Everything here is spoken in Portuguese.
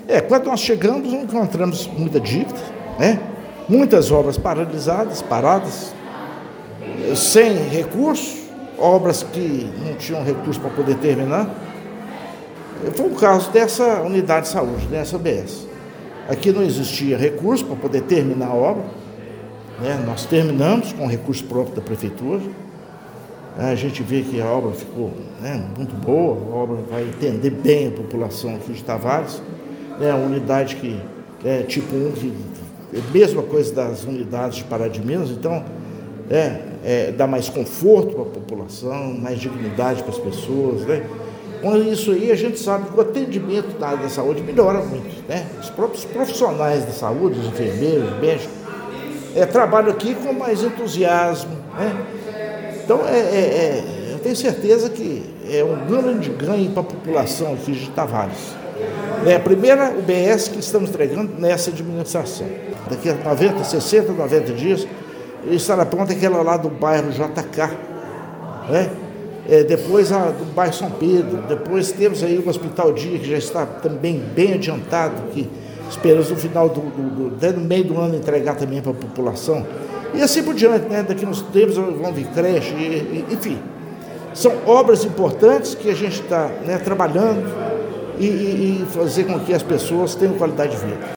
Quando nós chegamos, encontramos muita dívida, né? Muitas obras paradas, sem recurso, obras que não tinham recurso para poder terminar. Foi o caso dessa unidade de saúde, dessa UBS. Aqui não existia recurso para poder terminar a obra, né? Nós terminamos com recurso próprio da prefeitura. A gente vê que a obra ficou, né, muito boa, a obra vai atender bem a população aqui de Tavares. É uma unidade que é tipo 1, que é a mesma coisa das unidades de Pará de Minas, então dá mais conforto para a população, mais dignidade para as pessoas, né? Com isso aí, a gente sabe que o atendimento da área da saúde melhora muito, né? Os próprios profissionais da saúde, os enfermeiros, os médicos, trabalham aqui com mais entusiasmo, né? Então, eu tenho certeza que é um grande ganho para a população aqui de Tavares. É a primeira UBS que estamos entregando nessa administração. Daqui a 90, 60, 90 dias, estará pronta aquela lá do bairro JK, né? Depois a do bairro São Pedro, depois temos aí o Hospital Dia, que já está também bem adiantado, que esperamos no final até no meio do ano entregar também para a população. E assim por diante, né? Daqui uns tempos vão vir creche, enfim. São obras importantes que a gente está, né, trabalhando e fazer com que as pessoas tenham qualidade de vida.